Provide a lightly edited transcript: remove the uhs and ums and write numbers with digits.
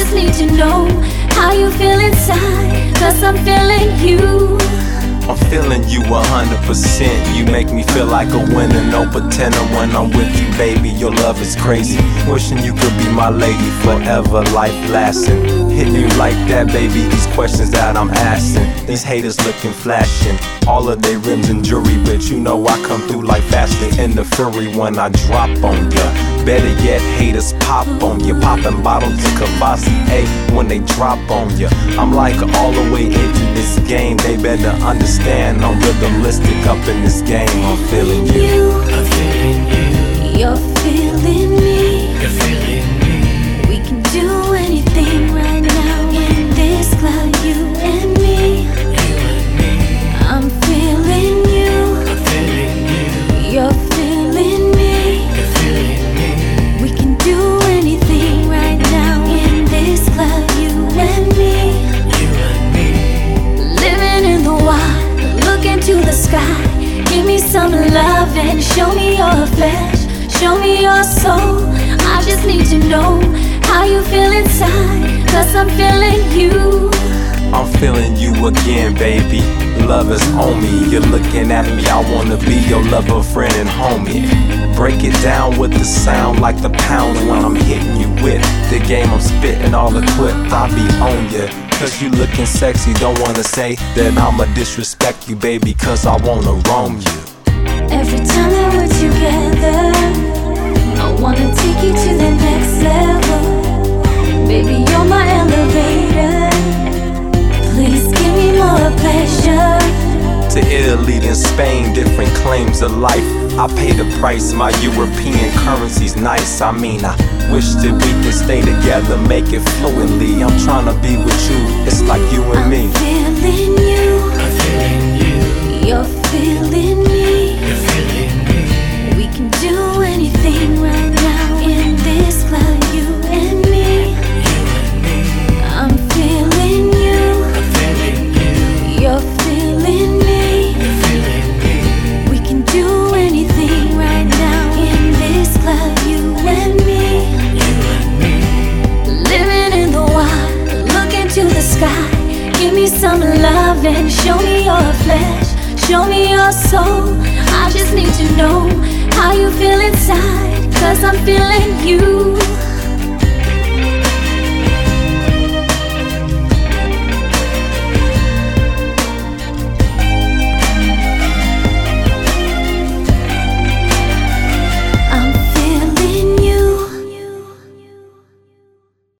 just need to know how you feel inside, 'cause I'm feeling you. I'm feeling you 100%. You make me feel like a winner, no pretender when I'm with you, baby. Your love is crazy. Wishing you could be my lady forever, life lasting. Hitting you like that, baby. These questions that I'm asking, these haters looking flashing. All of their rims and jewelry, but you know I come through like faster in the fury when I drop on ya. Better yet, haters pop on ya, popping bottles of Cavassier when they drop on ya. I'm like all the way into this game. They better understand I'm rhythmistic up in this game. I'm feeling you. I'm feeling you. You're feeling me. You're feeling me. We can do anything right now in this club, you and me. You and me. I'm feeling you. I'm feeling you. You're feeling me. You're feeling me. We can do anything right now in this club, you and me. You and me. Living in the wild, look into the sky. Give me some love and show me your flesh, show me your soul. I just need to know how you feel inside, 'cause I'm feeling you. I'm feeling you again, baby. Love is on me. You're looking at me. I wanna be your lover, friend, and homie. Break it down with the sound like the pound when I'm hitting you with the game. I'm spitting all equipped. I'll be on ya, 'cause you looking sexy. Don't wanna say that I'ma disrespect you, baby, 'cause I wanna roam you. Every time that we're together, I wanna take you to the next level. Baby, you're my elevator. Please give me more pleasure. To Italy and Spain, different claims of life. I pay the price, my European currency's nice. I mean, I wish that we could stay together, make it fluently. I'm trying to be with you, it's like you and me. I'm feeling you. I'm feeling you. You're feeling me. You're feeling me. We can do anything right now in this club, you and me. You and me. I'm feeling you. I'm feeling you. You're feeling me. You're feeling me. We can do anything right now in this club, you and me. You and me. Living in the wild, look into the sky. Give me some love and show me your flesh, show me your soul. I just need to know how you feel inside, 'cause I'm feeling you.